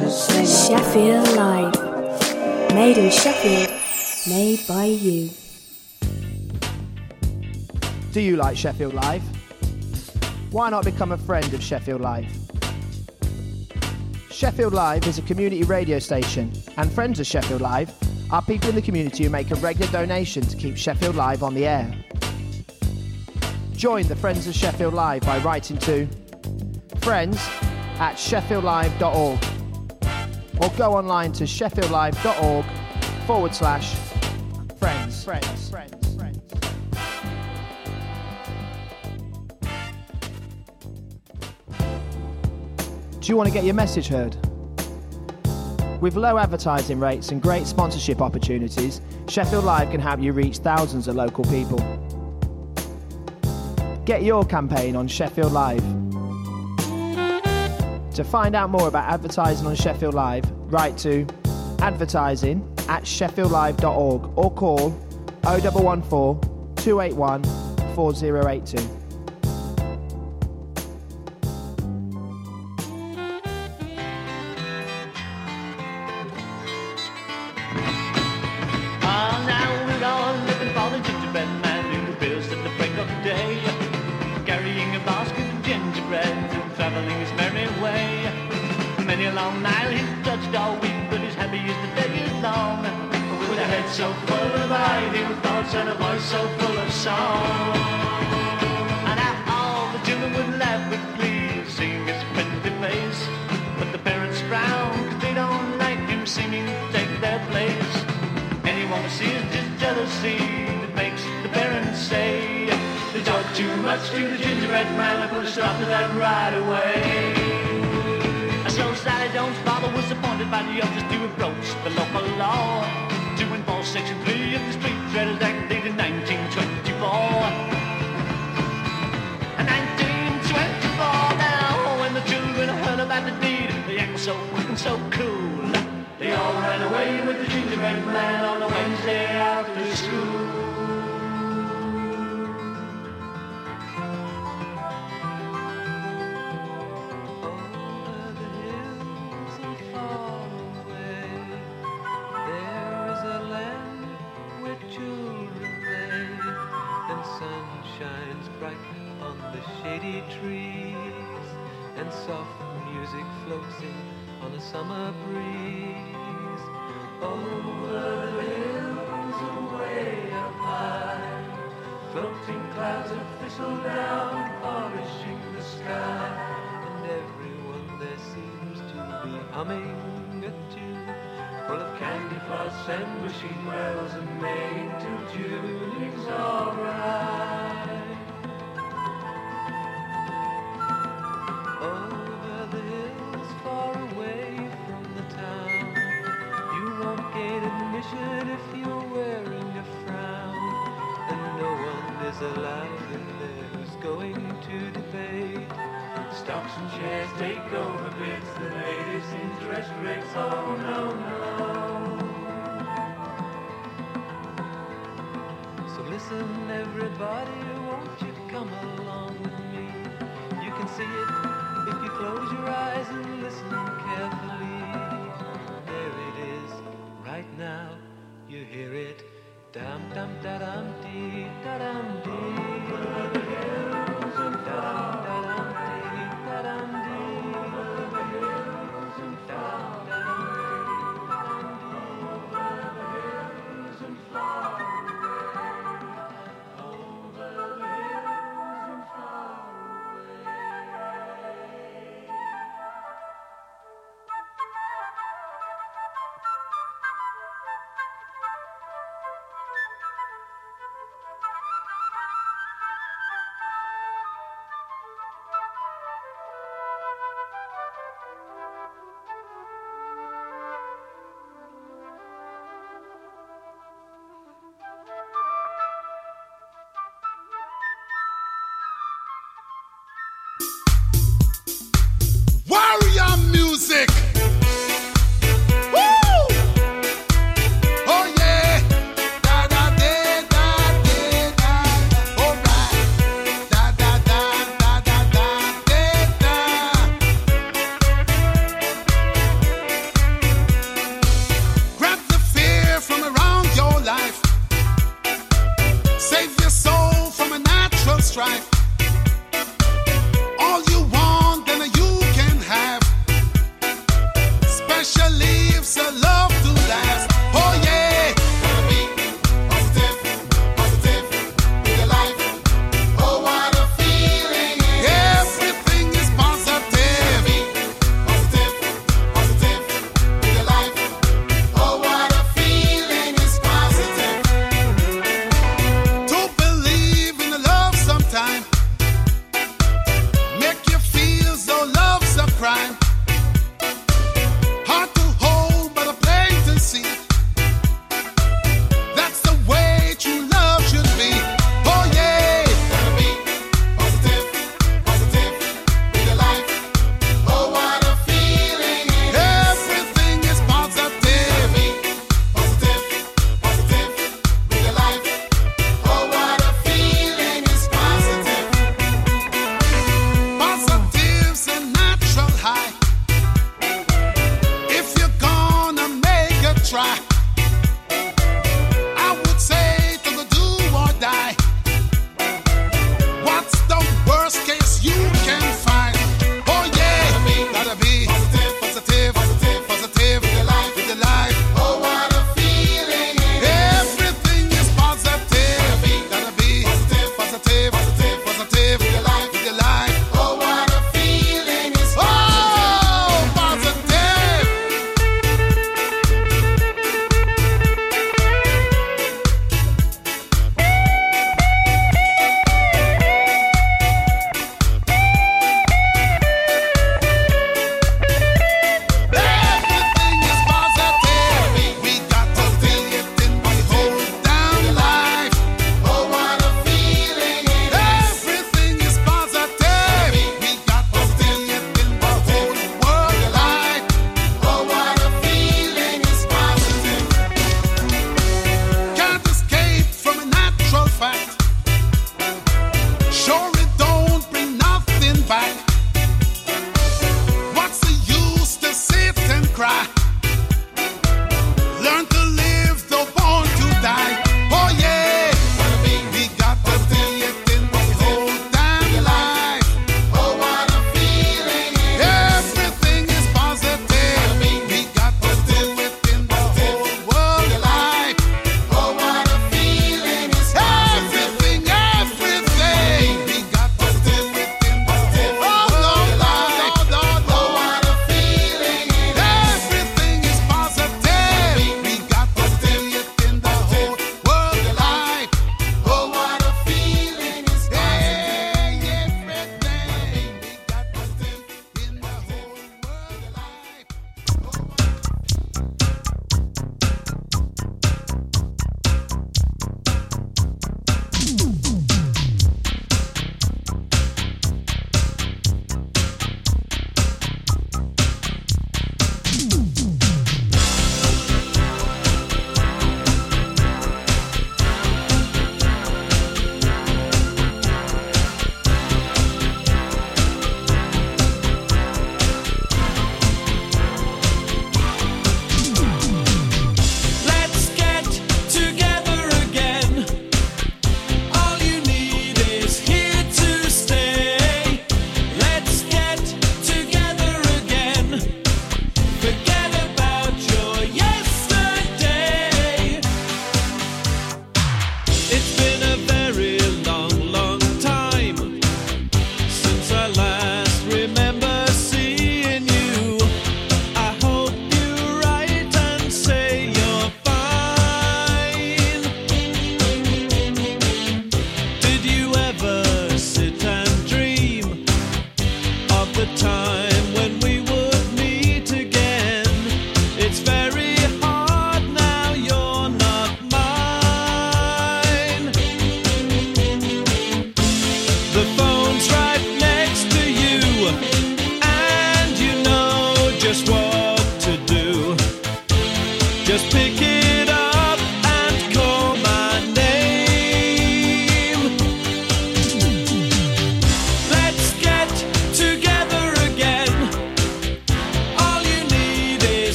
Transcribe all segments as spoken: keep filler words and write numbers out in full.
Sheffield Live. Made in Sheffield. Made by you. Do you like Sheffield Live? Why not become a friend of Sheffield Live? Sheffield Live is a community radio station, and friends of Sheffield Live are people in the community who make a regular donation to keep Sheffield Live on the air. Join the Friends of Sheffield Live by writing to friends at sheffield live dot org or go online to sheffieldlive.org forward slash friends. Friends. Friends. Friends. Do you want to get your message heard? With low advertising rates and great sponsorship opportunities, Sheffield Live can help you reach thousands of local people. Get your campaign on Sheffield Live. To find out more about advertising on Sheffield Live, write to advertising at sheffield live dot org or call oh one one four, two eight one, four oh eight two. So full of ideal thoughts and a voice so full of song. And now all the children would laugh with glee, seeing his friendly face. But the parents frown, cause they don't like him seeming to take their place. Anyone who sees just jealousy that makes the parents say they talk too much to the gingerbread man, and put a stop to that right away. And so Sally Jones' father was appointed by the elders to approach the local law, to enforce Section three of the Street Traders Act dated nineteen twenty-four. And nineteen twenty-four now, when the children heard about the deed, the act was so quick and so cool, they all ran away with the gingerbread man on a Wednesday after school. Shady trees and soft music floats in on a summer breeze. Over the hills away up high, floating clouds of thistle down polishing the sky, and everyone there seems to be humming a tune full of candy floss and wishing wells and making till tuning's alright. Over the hills far away from the town, you won't gain admission if you're wearing a frown, and no one is alive in there who's going to debate. Stocks and shares take over bids, the latest interest rates, oh no, no. So listen everybody, won't you come along with me? You can see it if you close your eyes and listen carefully. There it is, right now, you hear it. Dum dum da dum dee da dum dee. Over the hills and far, da dum dee da dum dee. Over the hills and try. I would say to the do or die. What's the worst case you can find? Oh yeah, gotta be positive, positive, positive, positive with your life, with your life. Oh, what a feeling it is. Everything is positive. Gotta be positive, positive, positive, positive with your life, with your life. Oh, what a feeling is positive. Oh, positive.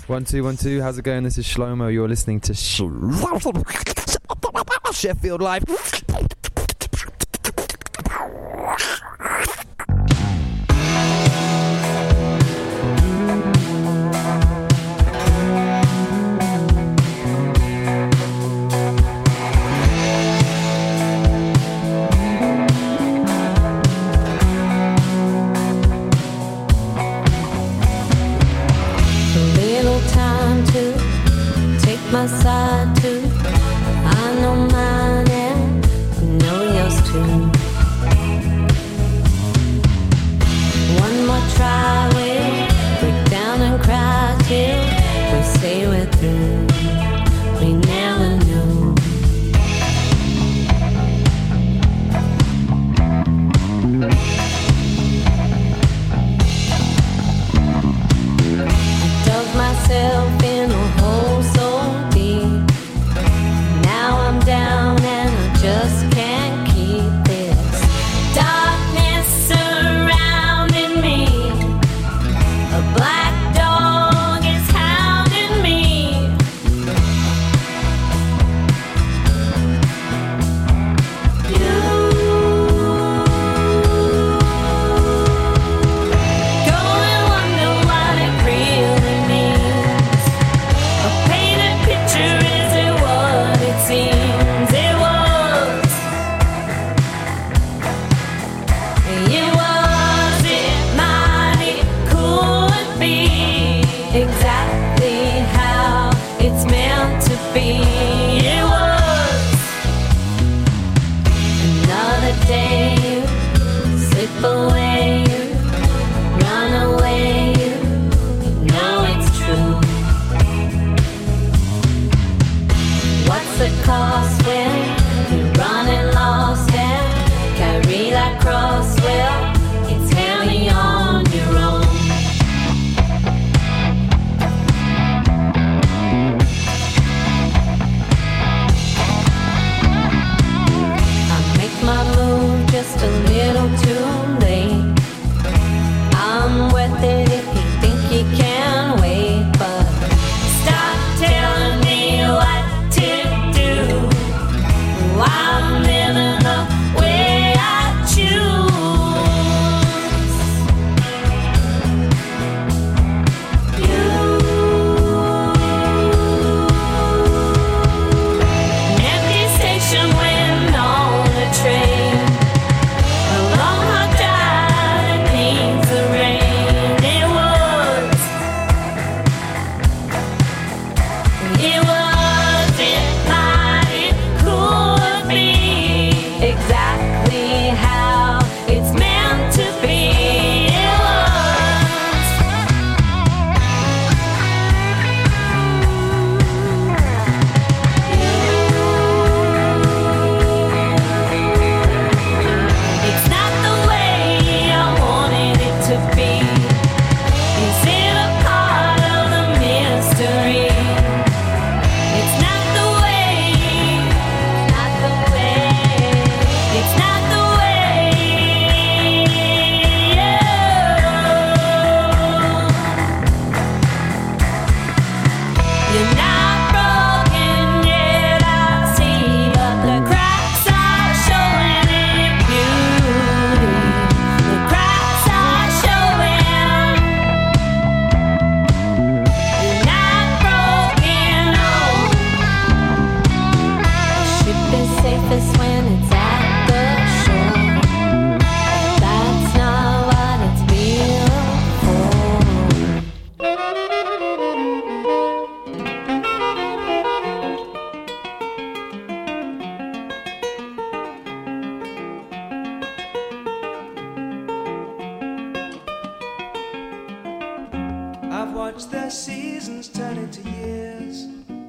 One, two, one, two. How's it going? This is Shlomo. You're listening to Sh- Sheffield Live. My side too. I know mine and I know yours too. One more try, we'll break down and cry till we say we're through. We never knew. I dug myself in a hole so down and I just can't keep this darkness surrounding me. A black dog is hounding me. You go and wonder what it really means. A painted picture isn't what it seems. Exactly how it's meant to be. It was another day. You slip away, you run away. You know it's true. What's the cost when you're running lost and carry that cross? Well, it's heavy on your own. My move just a little too late. I'm worth it if you think you can wait, but stop telling me what to do. I'm living the way I choose. You, an empty station when on the train. Along my drive and needs the rain. It was, it wasn't like it could be. Exactly how it's meant to be. It was. It's not the way I wanted it to be. Is it a part of the mystery? It's not the way, not the way, it's not the way. You're not broken yet, I see, but the cracks are showing in beauty. The cracks are showing. You're not broken, oh. The ship is safest when it's at the shore. That's not what it's built for. I've watched the seasons turn into years.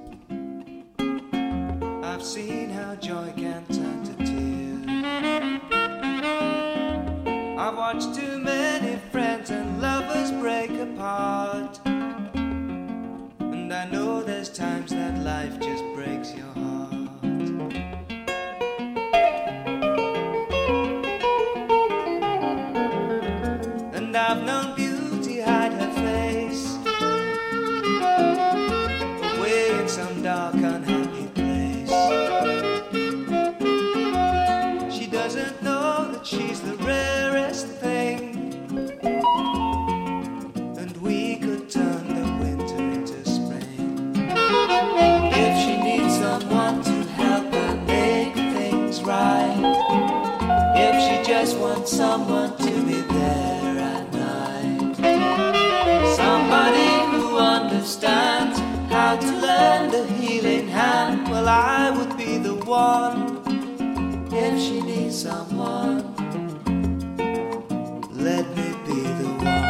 I've seen how joy can turn to tears. I've watched too many friends and lovers break apart. And I know there's times that life just breaks your heart. And I've known beauty hide her face. be there at night. Somebody who understands how to lend a healing hand. Well, I would be the one if she needs someone. Let me be the one.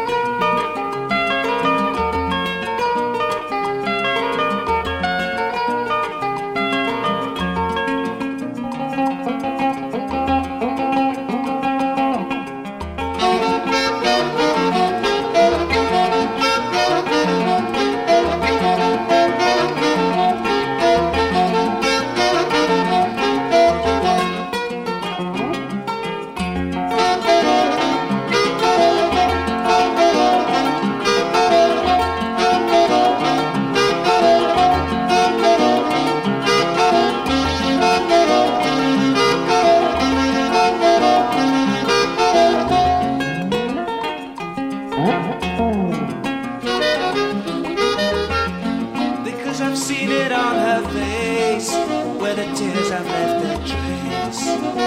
Because I've seen it on her face, where the tears have left their trace.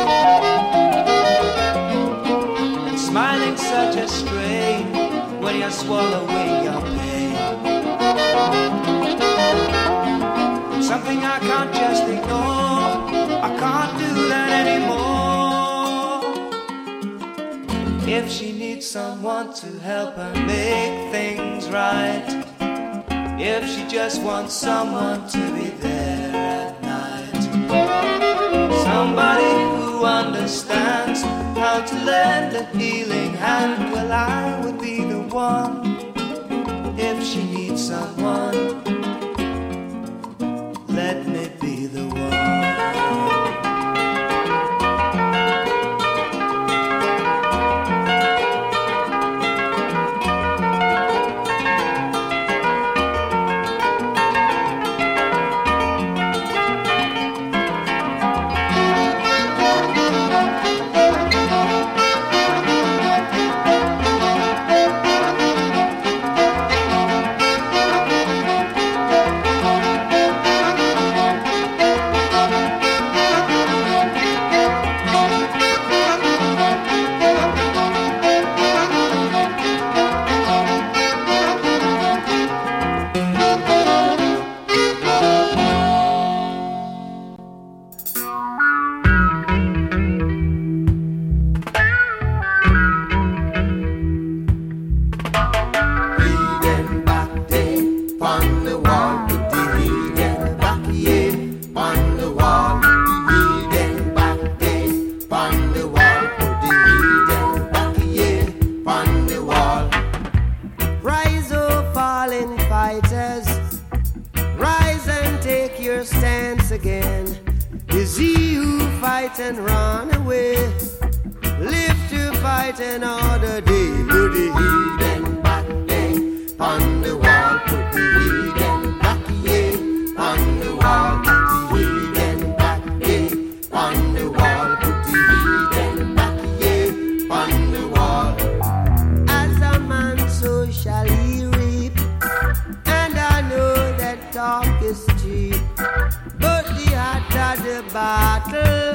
And smiling such a strain when you're swallowing your pain. Something I can't just ignore, I can't do that anymore. If she needs someone to help her make things right, if she just wants someone to be there at night, somebody who understands how to lend a healing hand, well, I would be the one if she needs someone. Let me be the one. And run away, live to fight another day. Put the heathen back there on the wall. Put the heathen back here on the wall. Put the heathen back there on the wall. Put the heathen back here on the wall. As a man, so shall he reap. And I know that talk is cheap, but the hotter the battle,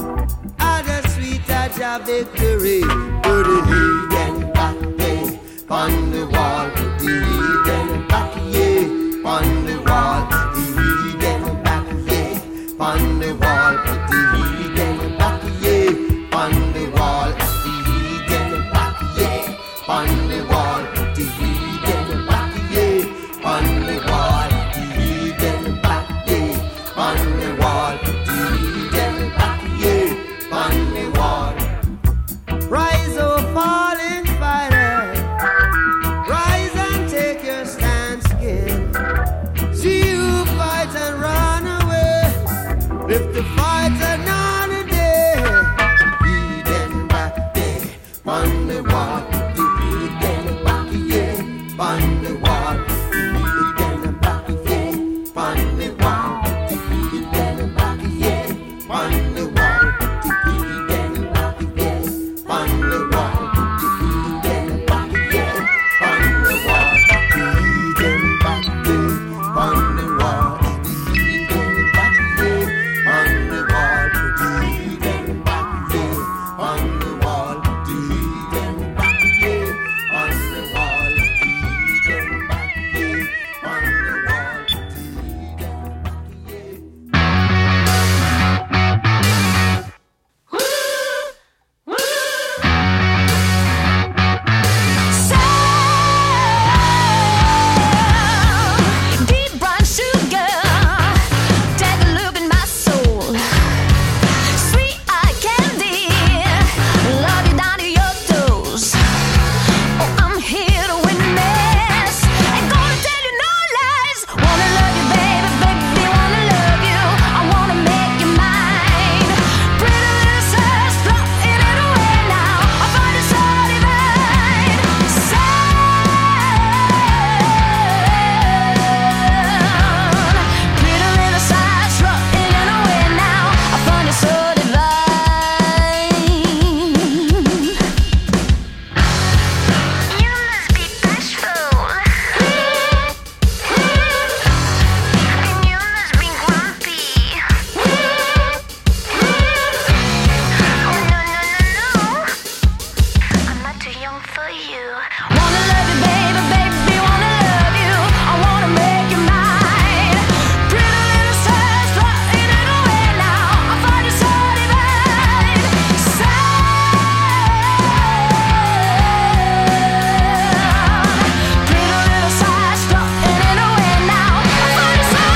a victory. Put the heathen back there on the wall. Put the heathen back here on the wall. Put the heathen back here on the wall. Put the heathen back here on the wall. Put the heathen back here on the wall. Put the heathen back here on the wall. Put the heathen back here on the wall. Put the heathen back here on the wall. Rise, oh fallen fighter, rise and take your stance again. See you fight and run away, if the fight's another day. Heathen back there, on the wall. The heathen back here, on the wall. The heathen back here, on the wall. The heathen back here, on the wall. The heathen back here, on the wall. The heathen back here, on the wall. The heathen back there, on the wall. The heathen back there, on the wall. The heathen back there, on the wall. The song for you. Wanna love you, baby, baby, wanna love you. I wanna make you mine. Pretty little stars floating it away now. I find you so divine. Sound. Pretty little stars floating it away now. I find you so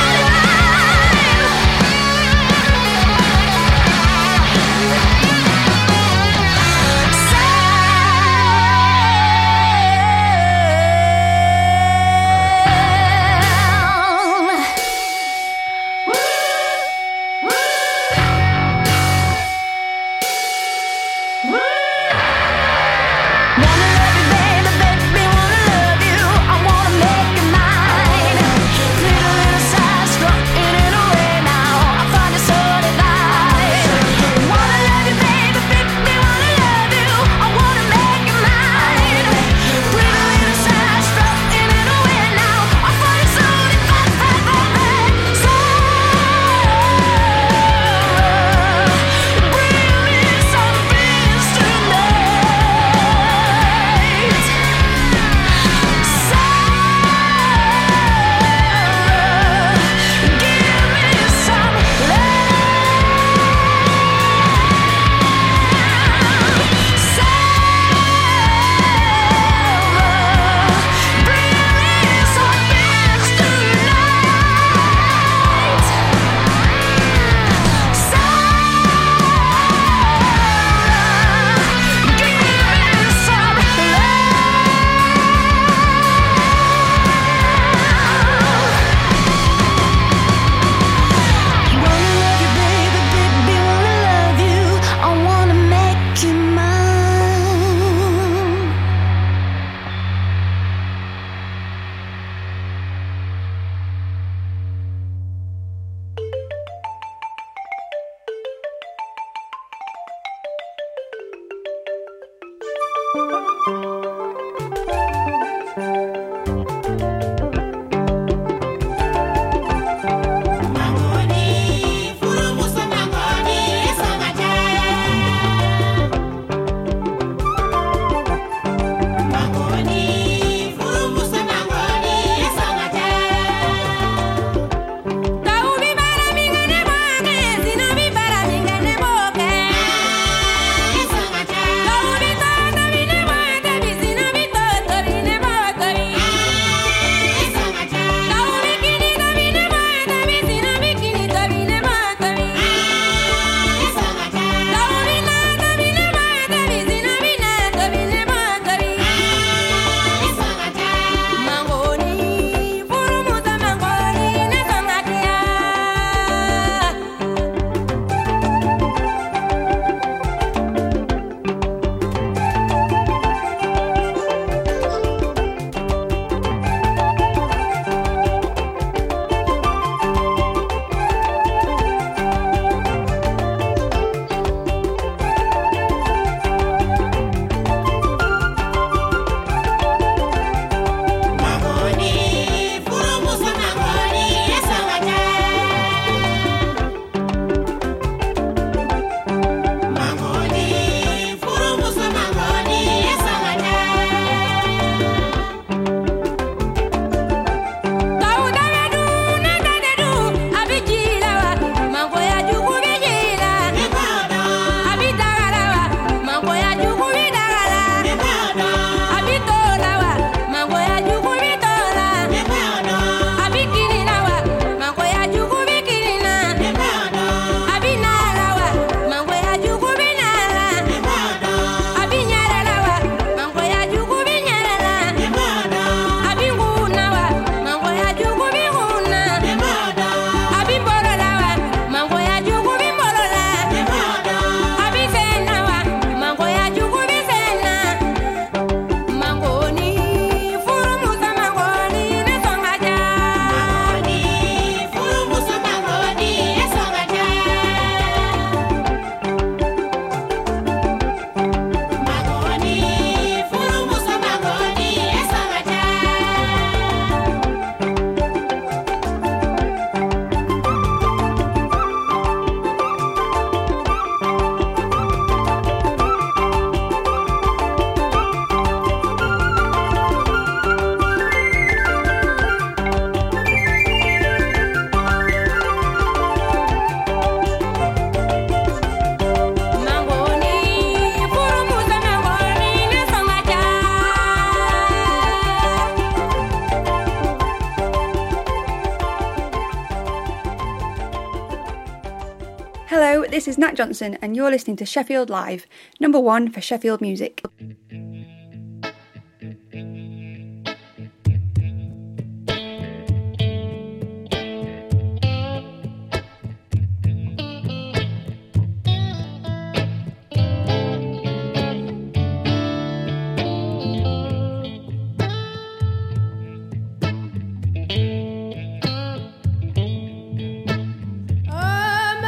this is Nat Johnson and you're listening to Sheffield Live, number one for Sheffield music.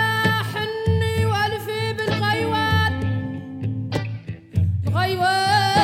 غيوان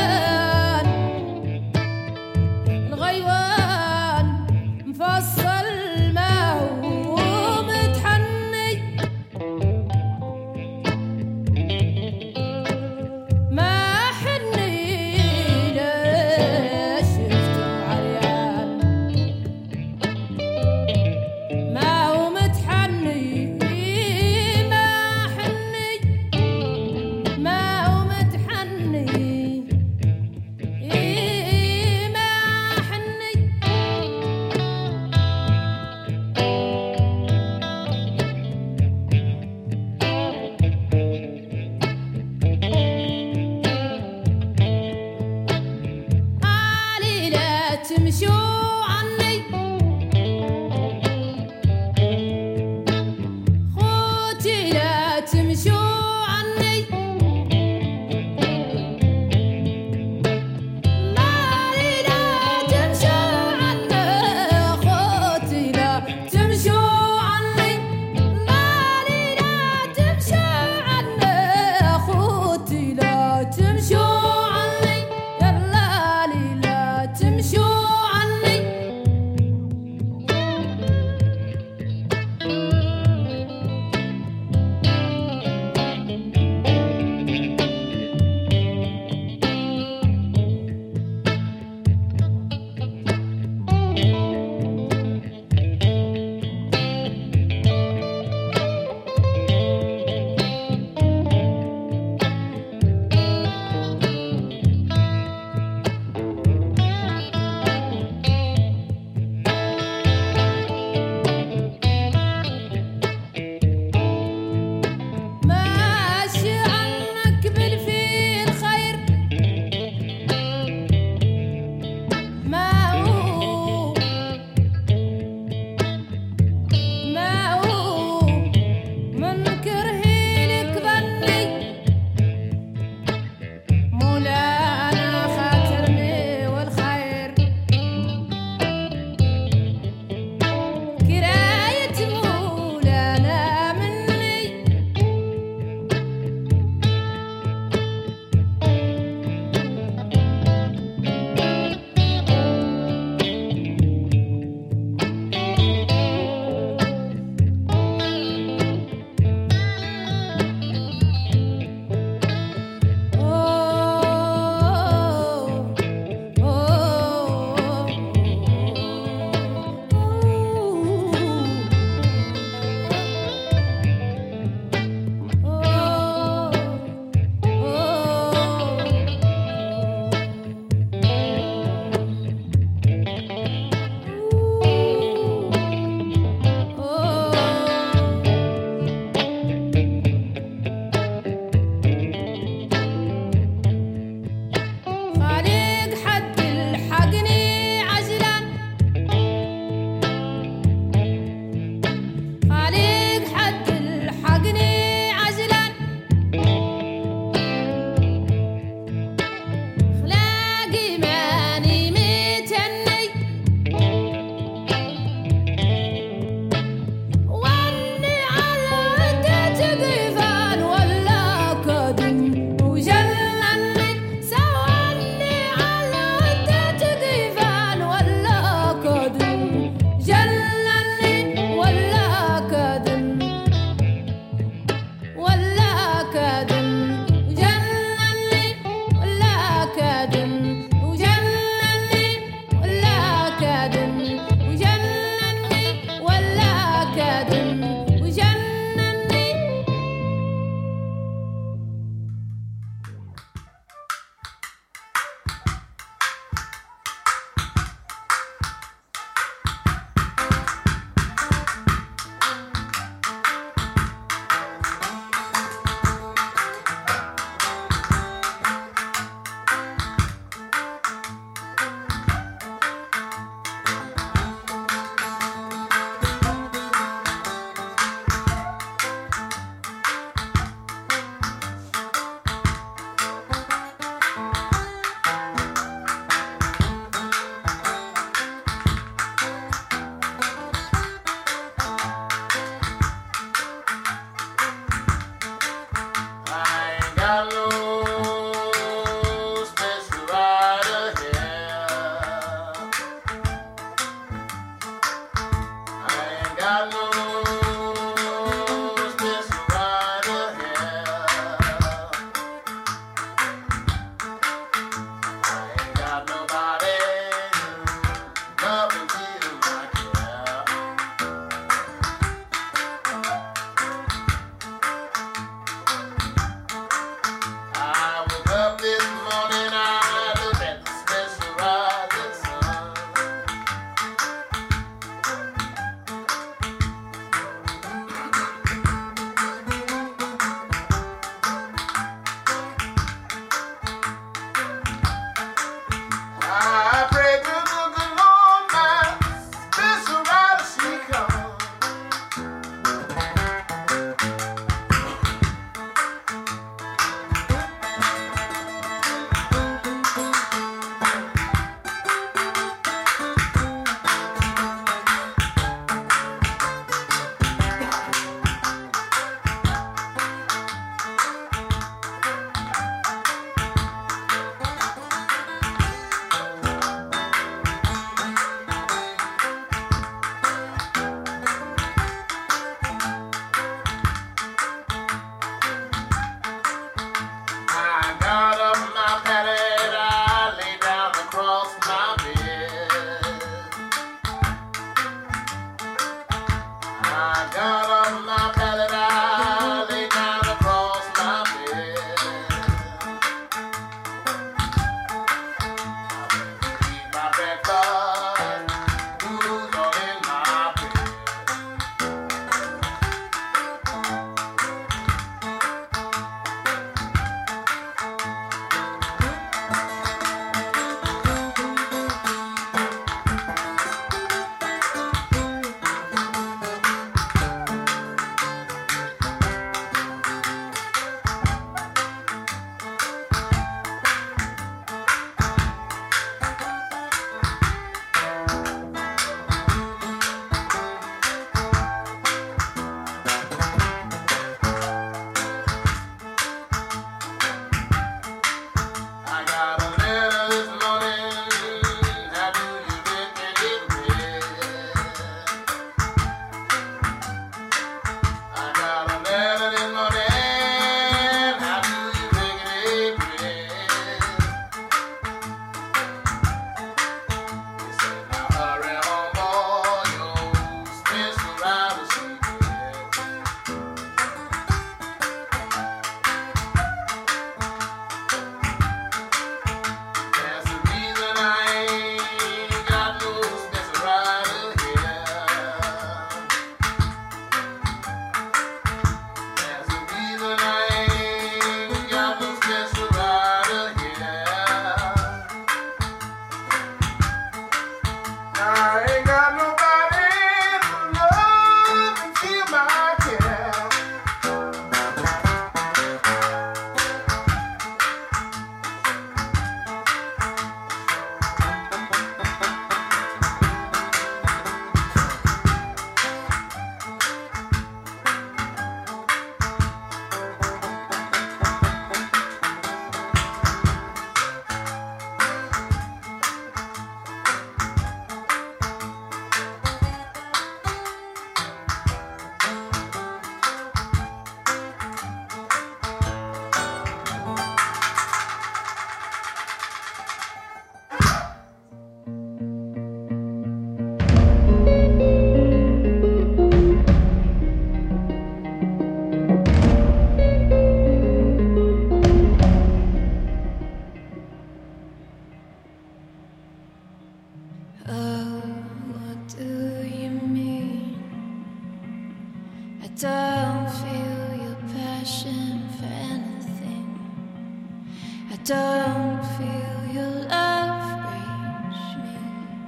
don't feel your love reach me.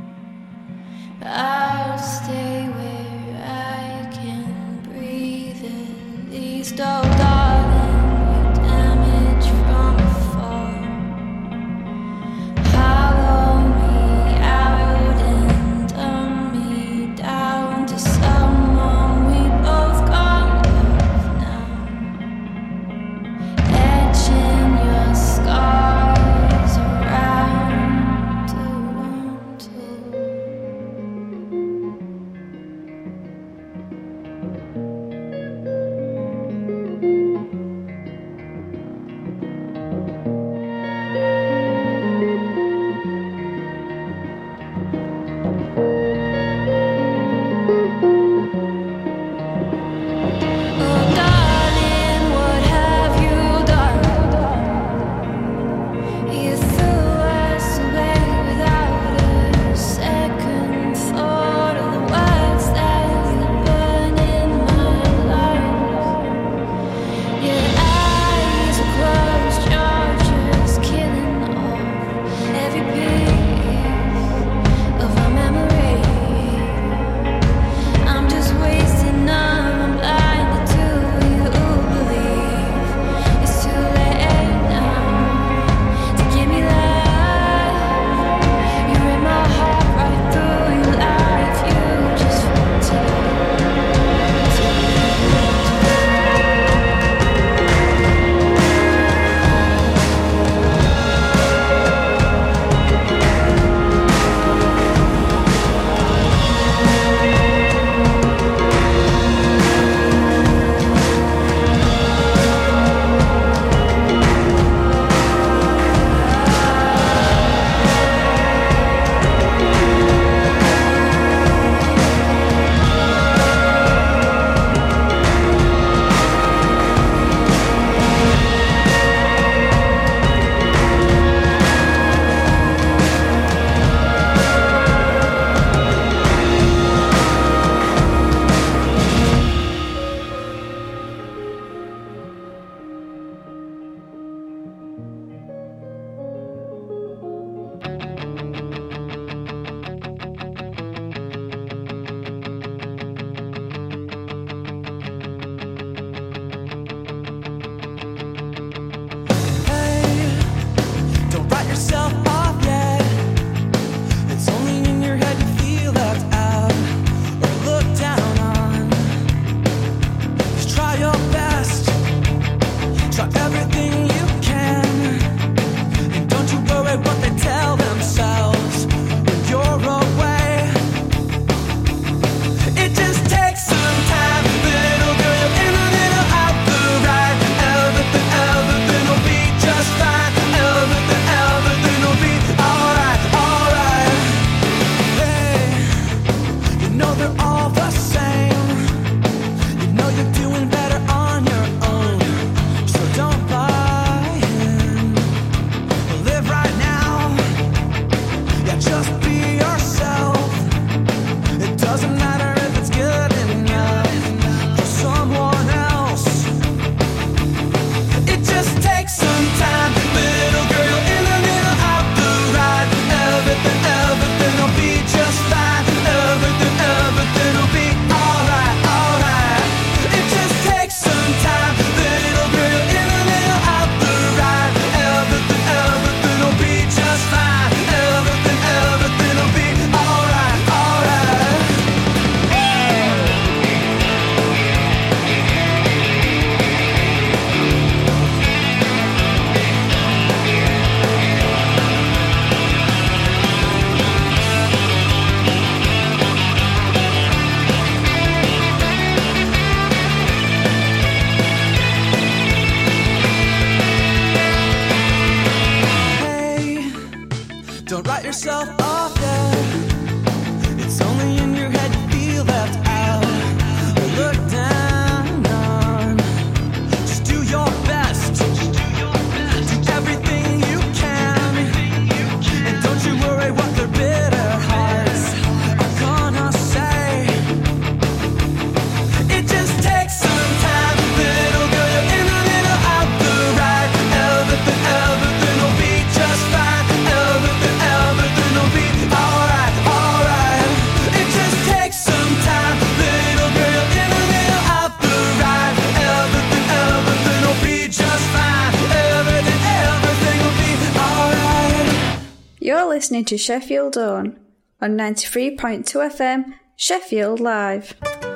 I'll stay where I can breathe at least. Oh, darling, your damage from afar. Hollow me out and dumb me down to someone we both can't love now. Etching your scars around the wanted. Oh, darling, what have you done? You threw us away without a second thought of the words that burn in my lungs. Your eyes are closed, you're just killing off every piece of our memory. I'm just wasting none, I'm blinded to you believe it's too late now to give me life. You're in my heart right through your life. You just take Don't write yourself off yet. It's only in your head you feel left out or looked down on. Just try your best. Try everything you can. And don't you worry what they tell themselves when you're away. It just takes some time, little girl. You're in a little out the right. Everything, everything will be just fine. Everything, everything will be alright, alright. Hey, you know they're all the same. You know you're doing better on your own. So don't buy in. Live right now. Yeah, just be yourself. It doesn't matter if it's good enough for someone else. It just takes some time, little girl, in a little out the right. Everything, everything will be just fine. Everything, everything will be alright, alright. It just takes some time, little girl, in a little out the right. Everything, everything will be just fine. Everything, everything will be alright, alright. Hey, don't write yourself off yet. It's only in your head you feel left out or look down on. Just do your best. Do everything you can. And don't you worry what their bitter hearts are gonna say. It just takes some time, little girl. You're in a little out the right. Everything, everything will You're listening to Sheffield Own on ninety-three point two F M, Sheffield Live.